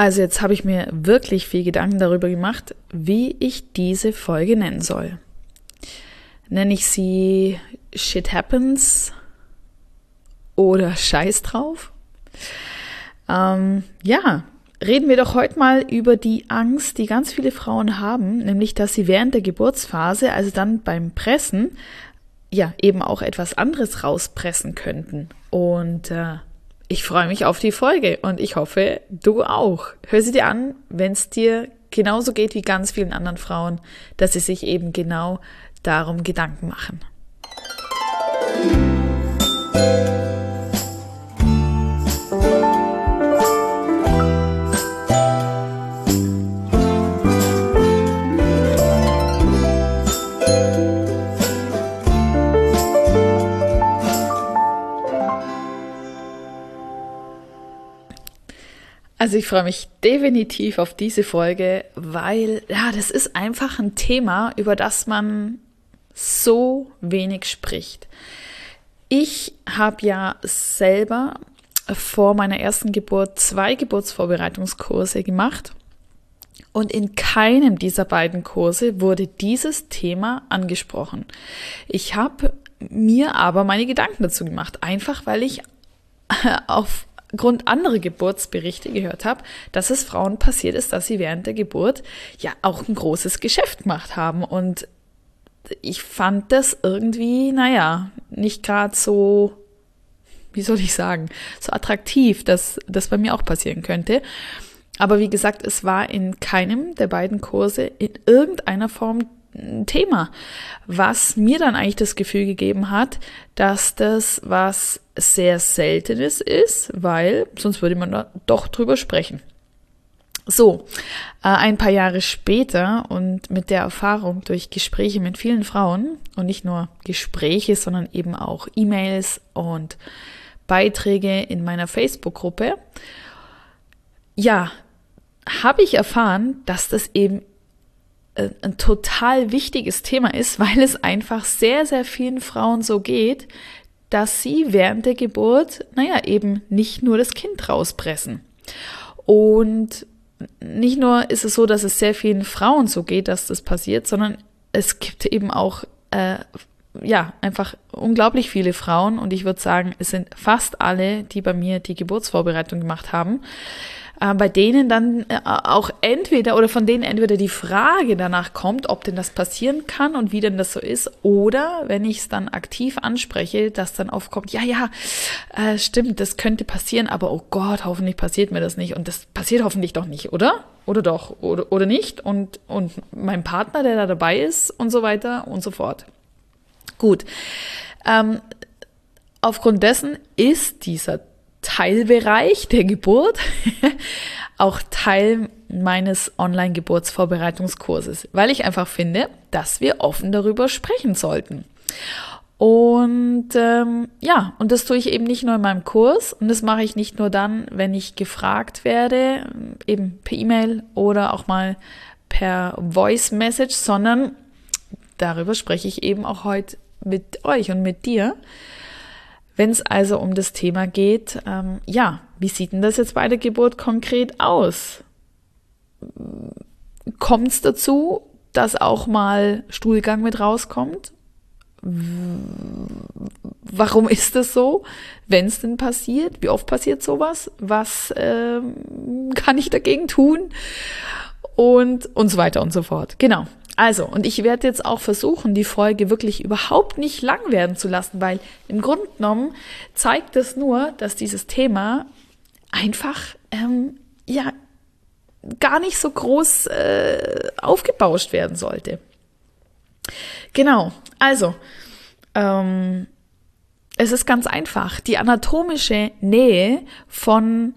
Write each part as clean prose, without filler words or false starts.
Also jetzt habe ich mir wirklich viel Gedanken darüber gemacht, wie ich diese Folge nennen soll. Nenne ich sie Shit Happens oder Scheiß drauf? Reden wir doch heute mal über die Angst, die ganz viele Frauen haben, nämlich, dass sie während der Geburtsphase, also dann beim Pressen, eben auch etwas anderes rauspressen könnten. Und ich freue mich auf die Folge und ich hoffe, du auch. Hör sie dir an, wenn es dir genauso geht wie ganz vielen anderen Frauen, dass sie sich eben genau darum Gedanken machen. Also ich freue mich definitiv auf diese Folge, weil das ist einfach ein Thema, über das man so wenig spricht. Ich habe ja selber vor meiner ersten Geburt 2 Geburtsvorbereitungskurse gemacht und in keinem dieser beiden Kurse wurde dieses Thema angesprochen. Ich habe mir aber meine Gedanken dazu gemacht, einfach weil ich aufgrund anderer Geburtsberichte gehört habe, dass es Frauen passiert ist, dass sie während der Geburt auch ein großes Geschäft gemacht haben. Und ich fand das irgendwie, nicht gerade so, wie soll ich sagen, so attraktiv, dass das bei mir auch passieren könnte. Aber wie gesagt, es war in keinem der beiden Kurse in irgendeiner Form ein Thema, was mir dann eigentlich das Gefühl gegeben hat, dass das was sehr Seltenes ist, weil sonst würde man da doch drüber sprechen. So, ein paar Jahre später und mit der Erfahrung durch Gespräche mit vielen Frauen und nicht nur Gespräche, sondern eben auch E-Mails und Beiträge in meiner Facebook-Gruppe, habe ich erfahren, dass das eben ein total wichtiges Thema ist, weil es einfach sehr, sehr vielen Frauen so geht, dass sie während der Geburt, eben nicht nur das Kind rauspressen. Und nicht nur ist es so, dass es sehr vielen Frauen so geht, dass das passiert, sondern es gibt eben auch, einfach unglaublich viele Frauen und ich würde sagen, es sind fast alle, die bei mir die Geburtsvorbereitung gemacht haben, bei denen dann auch von denen entweder die Frage danach kommt, ob denn das passieren kann und wie denn das so ist, oder wenn ich es dann aktiv anspreche, dass dann aufkommt, stimmt, das könnte passieren, aber oh Gott, hoffentlich passiert mir das nicht und das passiert hoffentlich doch nicht, oder? Oder doch, oder nicht und mein Partner, der da dabei ist und so weiter und so fort. Gut, aufgrund dessen ist dieser Teilbereich der Geburt auch Teil meines Online-Geburtsvorbereitungskurses, weil ich einfach finde, dass wir offen darüber sprechen sollten. Und und das tue ich eben nicht nur in meinem Kurs und das mache ich nicht nur dann, wenn ich gefragt werde, eben per E-Mail oder auch mal per Voice Message, sondern darüber spreche ich eben auch heute mit euch und mit dir. Wenn es also um das Thema geht, wie sieht denn das jetzt bei der Geburt konkret aus? Kommt es dazu, dass auch mal Stuhlgang mit rauskommt? Warum ist das so? Wenn es denn passiert? Wie oft passiert sowas? Was kann ich dagegen tun? Und so weiter und so fort. Genau. Also, und ich werde jetzt auch versuchen, die Folge wirklich überhaupt nicht lang werden zu lassen, weil im Grunde genommen zeigt es nur, dass dieses Thema einfach, gar nicht so groß aufgebauscht werden sollte. Genau, also, es ist ganz einfach. Die anatomische Nähe von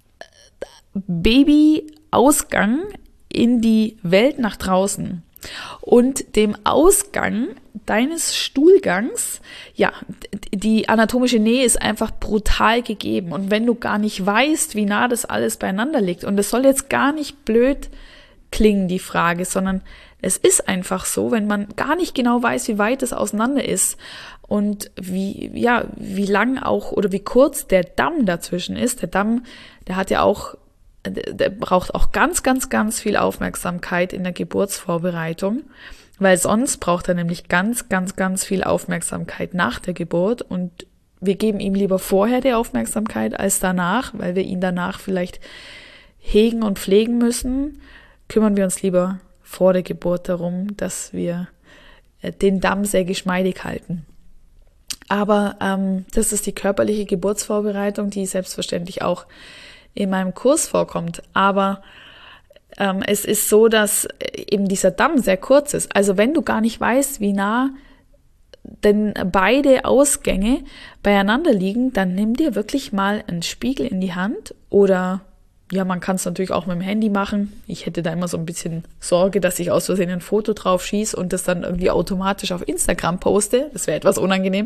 Babyausgang in die Welt nach draußen und dem Ausgang deines Stuhlgangs, die anatomische Nähe ist einfach brutal gegeben. Und wenn du gar nicht weißt, wie nah das alles beieinander liegt, und es soll jetzt gar nicht blöd klingen, die Frage, sondern es ist einfach so, wenn man gar nicht genau weiß, wie weit es auseinander ist und wie lang auch oder wie kurz der Damm dazwischen ist. Der Damm, der hat ja auch der braucht auch ganz, ganz, ganz viel Aufmerksamkeit in der Geburtsvorbereitung, weil sonst braucht er nämlich ganz, ganz, ganz viel Aufmerksamkeit nach der Geburt und wir geben ihm lieber vorher die Aufmerksamkeit als danach, weil wir ihn danach vielleicht hegen und pflegen müssen, kümmern wir uns lieber vor der Geburt darum, dass wir den Damm sehr geschmeidig halten. Aber das ist die körperliche Geburtsvorbereitung, die selbstverständlich auch in meinem Kurs vorkommt. Aber es ist so, dass eben dieser Damm sehr kurz ist. Also wenn du gar nicht weißt, wie nah denn beide Ausgänge beieinander liegen, dann nimm dir wirklich mal einen Spiegel in die Hand oder ja, man kann es natürlich auch mit dem Handy machen. Ich hätte da immer so ein bisschen Sorge, dass ich aus Versehen ein Foto drauf schieße und das dann irgendwie automatisch auf Instagram poste. Das wäre etwas unangenehm.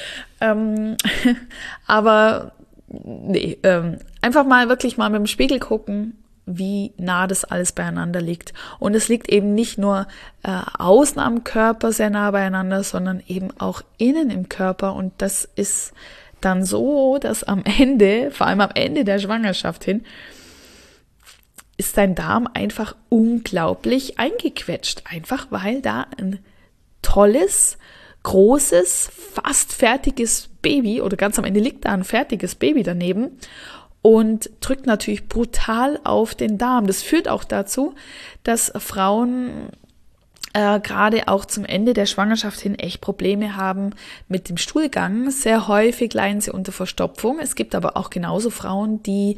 Aber nee, einfach mal wirklich mal mit dem Spiegel gucken, wie nah das alles beieinander liegt. Und es liegt eben nicht nur außen am Körper sehr nah beieinander, sondern eben auch innen im Körper. Und das ist dann so, dass am Ende, vor allem am Ende der Schwangerschaft hin, ist dein Darm einfach unglaublich eingequetscht. Einfach weil da ein tolles, großes, fast fertiges Baby oder ganz am Ende liegt da ein fertiges Baby daneben und drückt natürlich brutal auf den Darm. Das führt auch dazu, dass Frauen gerade auch zum Ende der Schwangerschaft hin echt Probleme haben mit dem Stuhlgang. Sehr häufig leiden sie unter Verstopfung. Es gibt aber auch genauso Frauen, die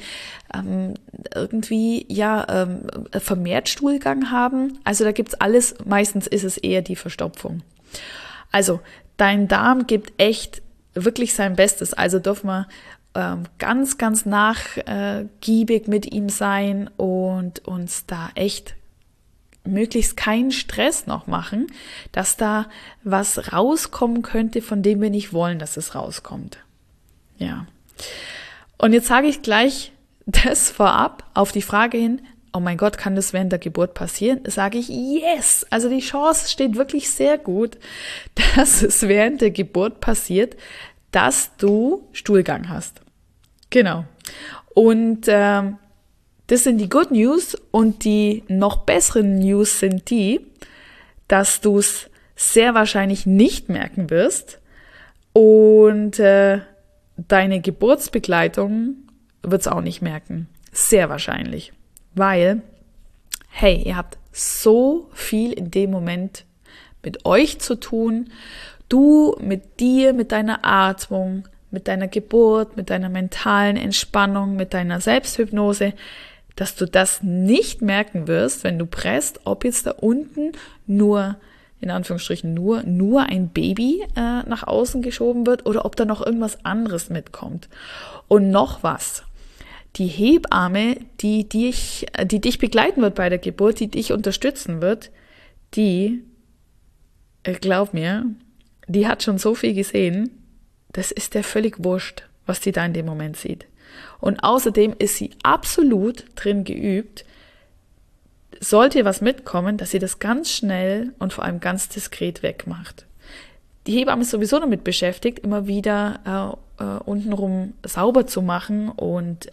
vermehrt Stuhlgang haben. Also da gibt's alles. Meistens ist es eher die Verstopfung. Also dein Darm gibt echt wirklich sein Bestes. Also dürfen wir ganz, ganz nachgiebig mit ihm sein und uns da echt möglichst keinen Stress noch machen, dass da was rauskommen könnte, von dem wir nicht wollen, dass es rauskommt. Ja. Und jetzt sage ich gleich das vorab auf die Frage hin, oh mein Gott, kann das während der Geburt passieren? Sage ich, yes! Also die Chance steht wirklich sehr gut, dass es während der Geburt passiert, dass du Stuhlgang hast. Genau. Und das sind die Good News und die noch besseren News sind die, dass du es sehr wahrscheinlich nicht merken wirst und deine Geburtsbegleitung wird es auch nicht merken. Sehr wahrscheinlich. Weil, hey, ihr habt so viel in dem Moment mit euch zu tun. Du mit dir, mit deiner Atmung, mit deiner Geburt, mit deiner mentalen Entspannung, mit deiner Selbsthypnose, dass du das nicht merken wirst, wenn du presst, ob jetzt da unten nur, in Anführungsstrichen nur ein Baby nach außen geschoben wird oder ob da noch irgendwas anderes mitkommt. Und noch was. Die Hebamme, die dich begleiten wird bei der Geburt, die dich unterstützen wird, die, glaub mir, die hat schon so viel gesehen, das ist der völlig wurscht, was die da in dem Moment sieht. Und außerdem ist sie absolut drin geübt, sollte was mitkommen, dass sie das ganz schnell und vor allem ganz diskret wegmacht. Die Hebamme ist sowieso damit beschäftigt, immer wieder untenrum sauber zu machen und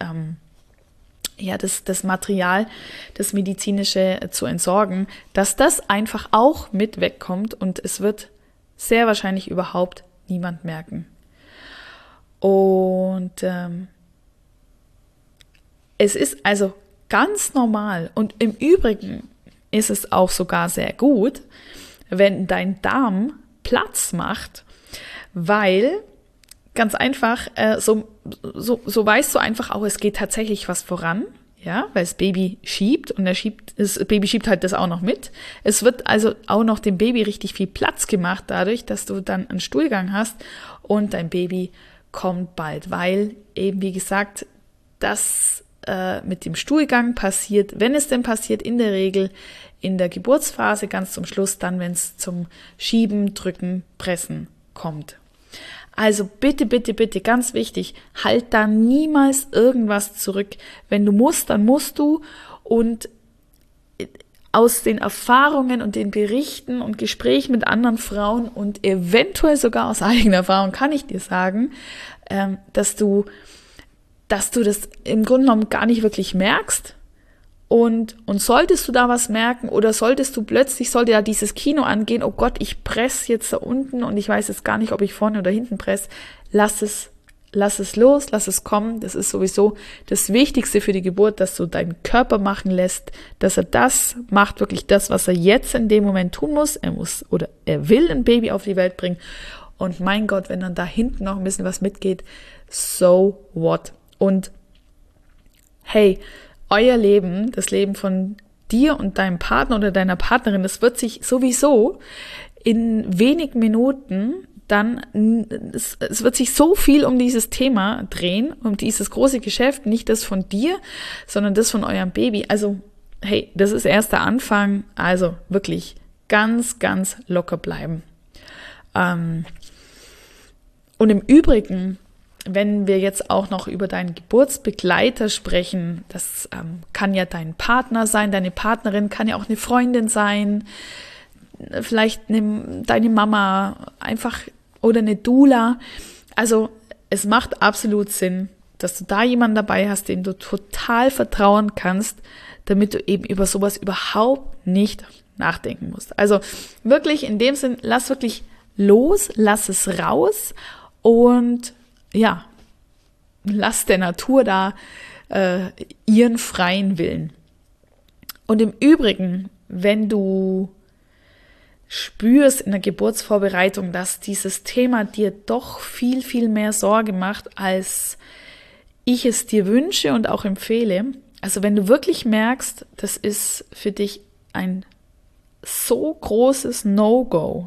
das Material, das medizinische zu entsorgen, dass das einfach auch mit wegkommt und es wird sehr wahrscheinlich überhaupt niemand merken. Und es ist also ganz normal und im Übrigen ist es auch sogar sehr gut, wenn dein Darm Platz macht, weil ganz einfach, so weißt du einfach auch, es geht tatsächlich was voran, ja, weil das Baby schiebt und das Baby schiebt halt das auch noch mit. Es wird also auch noch dem Baby richtig viel Platz gemacht dadurch, dass du dann einen Stuhlgang hast und dein Baby kommt bald, weil eben, wie gesagt, das mit dem Stuhlgang passiert, wenn es denn passiert, in der Regel in der Geburtsphase, ganz zum Schluss, dann, wenn es zum Schieben, Drücken, Pressen kommt. Also bitte, bitte, bitte, ganz wichtig, halt da niemals irgendwas zurück. Wenn du musst, dann musst du. Und aus den Erfahrungen und den Berichten und Gesprächen mit anderen Frauen und eventuell sogar aus eigener Erfahrung kann ich dir sagen, dass du dass du das im Grunde genommen gar nicht wirklich merkst. Und solltest du da was merken oder sollte da dieses Kino angehen, oh Gott, ich presse jetzt da unten und ich weiß jetzt gar nicht, ob ich vorne oder hinten presse, lass es los, lass es kommen. Das ist sowieso das Wichtigste für die Geburt, dass du deinen Körper machen lässt, dass er das macht, wirklich das, was er jetzt in dem Moment tun muss. Er will ein Baby auf die Welt bringen. Und mein Gott, wenn dann da hinten noch ein bisschen was mitgeht, so what? Und hey, euer Leben, das Leben von dir und deinem Partner oder deiner Partnerin, das wird sich sowieso in wenigen Minuten es wird sich so viel um dieses Thema drehen, um dieses große Geschäft, nicht das von dir, sondern das von eurem Baby. Also, hey, das ist erst der Anfang, also wirklich ganz, ganz locker bleiben. Und im Übrigen, wenn wir jetzt auch noch über deinen Geburtsbegleiter sprechen, das kann ja dein Partner sein, deine Partnerin kann ja auch eine Freundin sein, vielleicht deine Mama, einfach oder eine Doula. Also es macht absolut Sinn, dass du da jemanden dabei hast, dem du total vertrauen kannst, damit du eben über sowas überhaupt nicht nachdenken musst. Also wirklich in dem Sinn, lass wirklich los, lass es raus und ja, lass der Natur da ihren freien Willen. Und im Übrigen, wenn du spürst in der Geburtsvorbereitung, dass dieses Thema dir doch viel, viel mehr Sorge macht, als ich es dir wünsche und auch empfehle. Also wenn du wirklich merkst, das ist für dich ein so großes No-Go,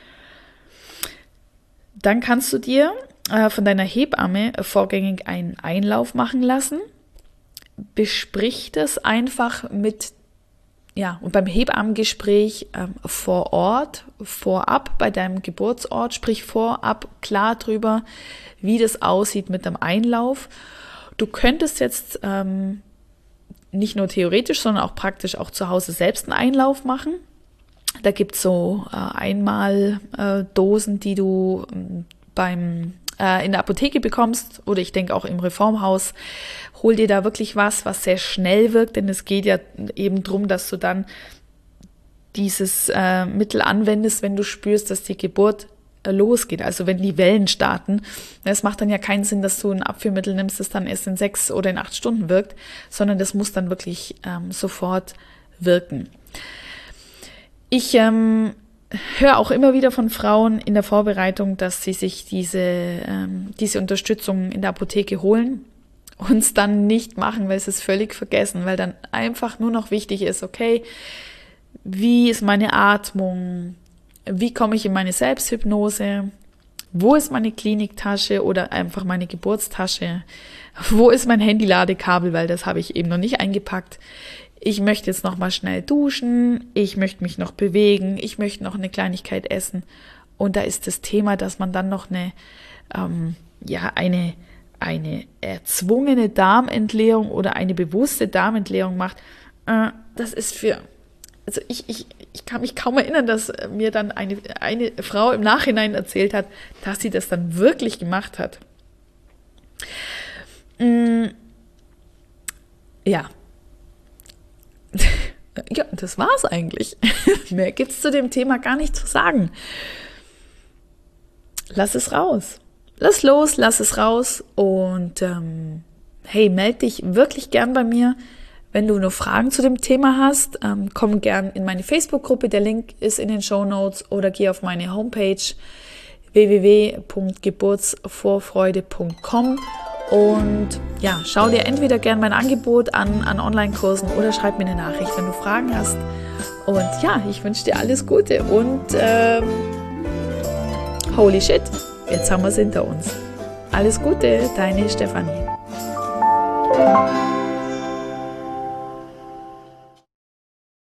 dann kannst du dir von deiner Hebamme vorgängig einen Einlauf machen lassen. Besprich das einfach und beim Hebammengespräch vor Ort, vorab bei deinem Geburtsort, sprich vorab klar drüber, wie das aussieht mit dem Einlauf. Du könntest jetzt nicht nur theoretisch, sondern auch praktisch auch zu Hause selbst einen Einlauf machen. Da gibt es so Einmaldosen, die du in der Apotheke bekommst oder ich denke auch im Reformhaus. Hol dir da wirklich was sehr schnell wirkt, denn es geht ja eben darum, dass du dann dieses Mittel anwendest, wenn du spürst, dass die Geburt losgeht, also wenn die Wellen starten. Es macht dann ja keinen Sinn, dass du ein Abführmittel nimmst, das dann erst in 6 oder in 8 Stunden wirkt, sondern das muss dann wirklich sofort wirken. Ich höre auch immer wieder von Frauen in der Vorbereitung, dass sie sich diese Unterstützung in der Apotheke holen und es dann nicht machen, weil sie es völlig vergessen, weil dann einfach nur noch wichtig ist, okay, wie ist meine Atmung, wie komme ich in meine Selbsthypnose, wo ist meine Kliniktasche oder einfach meine Geburtstasche, wo ist mein Handy-Ladekabel, weil das habe ich eben noch nicht eingepackt. Ich möchte jetzt noch mal schnell duschen, ich möchte mich noch bewegen, ich möchte noch eine Kleinigkeit essen. Und da ist das Thema, dass man dann noch eine erzwungene Darmentleerung oder eine bewusste Darmentleerung macht. Das ist also ich kann mich kaum erinnern, dass mir dann eine Frau im Nachhinein erzählt hat, dass sie das dann wirklich gemacht hat. Ja. Ja, das war's eigentlich. Mehr gibt's zu dem Thema gar nicht zu sagen. Lass es raus. Lass los, lass es raus und hey, melde dich wirklich gern bei mir, wenn du noch Fragen zu dem Thema hast. Komm gern in meine Facebook-Gruppe, der Link ist in den Shownotes oder geh auf meine Homepage www.geburtsvorfreude.com und ja, schau dir entweder gern mein Angebot an Online-Kursen oder schreib mir eine Nachricht, wenn du Fragen hast. Und ja, ich wünsche dir alles Gute und holy shit, jetzt haben wir es hinter uns. Alles Gute, deine Stefanie.